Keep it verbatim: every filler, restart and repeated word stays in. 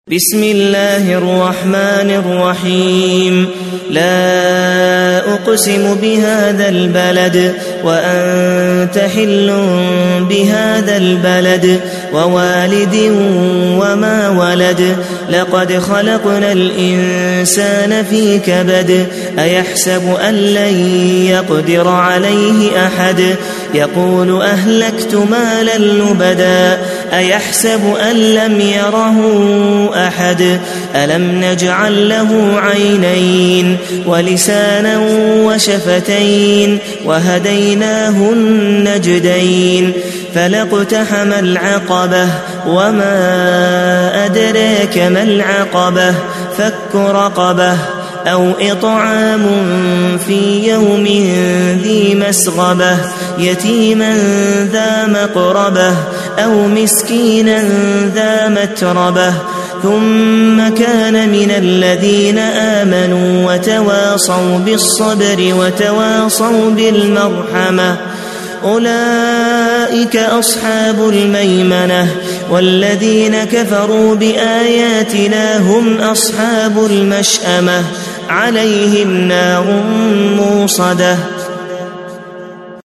بسم الله الرحمن الرحيم. لا أقسم بهذا البلد وأنت حل بهذا البلد ووالد وما ولد. لقد خلقنا الإنسان في كبد. أيحسب أن لن يقدر عليه أحد. يقول أهلكت مالا لبدا. أيحسب أن لم يره أحد. ألم نجعل له عينين ولسانا وشفتين وهديناه النجدين. فلاقتحم العقبة وما أدراك ما العقبة. فك رقبة أو إطعام في يوم ذي مسغبة. يتيما ذا مقربة أو مسكينا ذا متربة. ثم كان من الذين آمنوا وتواصوا بالصبر وتواصوا بالمرحمة. أولئك أصحاب الميمنة. والذين كفروا بآياتنا هم أصحاب المشأمة. عليهم نار موصدة.